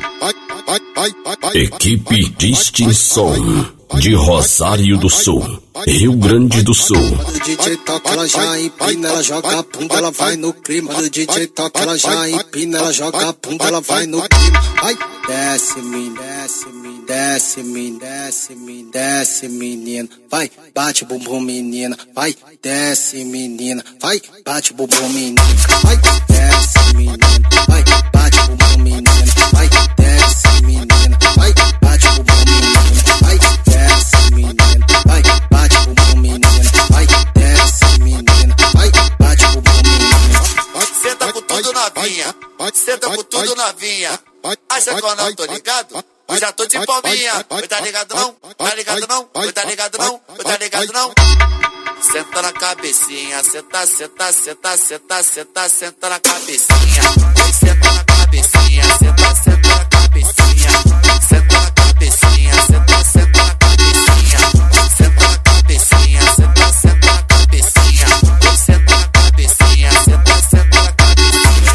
Equipe Distinção de Rosário do Sul, Rio Grande do Sul. Quando o DJ toca, ela já empina, ela joga a bunda, ela vai no clima. Quando o DJ toca, ela já empina, ela joga a bunda, ela vai no clima. Vai, desce, menina, desce, menina, desce, menina, desce, menina, desce, menina. Vai, bate bumbum, menina. Vai, desce, menina. Vai, bate bumbum, menina. Vai, desce, menina. Vai, bate bumbum, menina. Vai, desce, menina. Vai, bate bumbum, menina. Vai, desce, menina. Vai, bate bumbum, menina. Vai, desce, menina. Vai, bate bumbum, menina. Senta com tudo novinha, senta com tudo novinha. Acha que eu não tô ligado? Eu já tô de palminha. Oi, tá ligado não? Tá ligado não? Oi, tá ligado não? Oi, tá ligado não? Senta na cabecinha, senta, senta, senta, senta, senta, senta na cabecinha. Oi, senta na cabecinha, senta, senta na cabecinha. Senta na cabecinha, senta, senta na cabecinha. Senta na cabecinha, senta, senta na cabecinha. Oi, senta na cabecinha, senta, senta na cabecinha.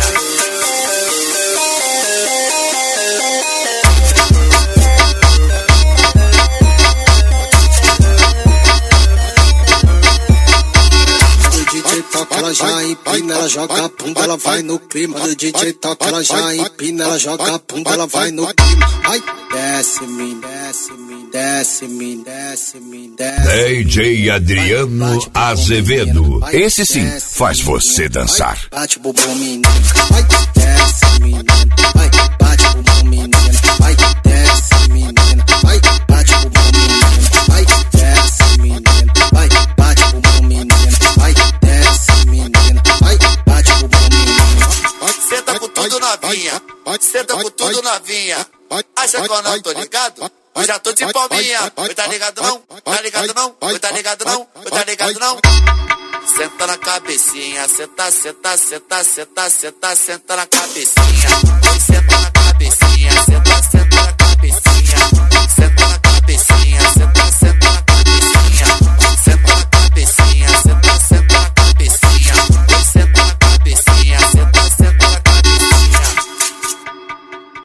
Ela já empina, ela joga a bunda, ela vai no clima. Quando o DJ toca, ela já empina, ela joga a bunda, ela vai no clima. Vai, desce, menina, desce, menina, desce, menina, desce, menina, desce. DJ Adriano Azevedo. Esse sim faz você dançar. Bate bumbum, menina. Vai, desce, menina. Vai, bate bumbum, menina. Vai, desce, menina. Vai, bate bumbum, menina. Vai, desce, menina. Vai, bate bumbum, menina. Vai, desce, menina. Vai, bate bumbum, menina. Senta com tudo novinha, senta com tudo novinha. Acha que eu não tô ligado? Eu já tô de palminha. Oi, tá ligado não? Tá ligado não? Oi, tá ligado não? Oi, tá ligado não? Senta na cabecinha, senta, senta, senta, senta, senta, senta na cabecinha. Oi, senta na